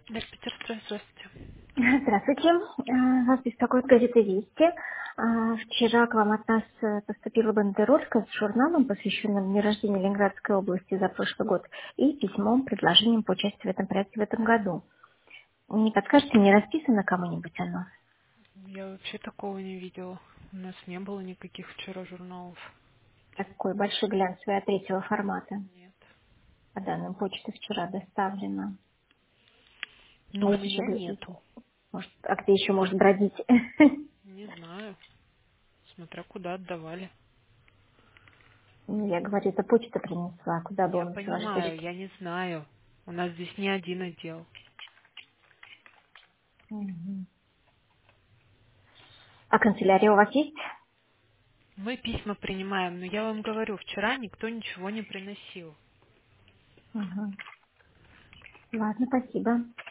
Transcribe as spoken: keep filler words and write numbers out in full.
Для Питерстроя, здравствуйте. Здравствуйте. Э, Вас беспокоит газета «Вести». А, Вчера к вам от нас э, поступила бандеролька с журналом, посвященным дню рождения Ленинградской области за прошлый год, и письмом, предложением по участию в этом проекте в этом году. Не подскажете, мне расписано кому-нибудь оно? Я вообще такого не видела. У нас не было никаких вчера журналов. Такой большой глянцевый от третьего формата. Нет. По данным почты вчера доставлено. Ну, А у есть еще, меня г- нету. может, а где еще может бродить? Не знаю. Смотря куда отдавали. Ну, я говорю, это почта принесла, куда бы Я он ваш директ- понимаю, я не знаю. У нас здесь не один отдел. Мгм. А канцелярия у вас есть? Мы письма принимаем, но я вам говорю, вчера никто ничего не приносил. Мгм. Ладно, спасибо.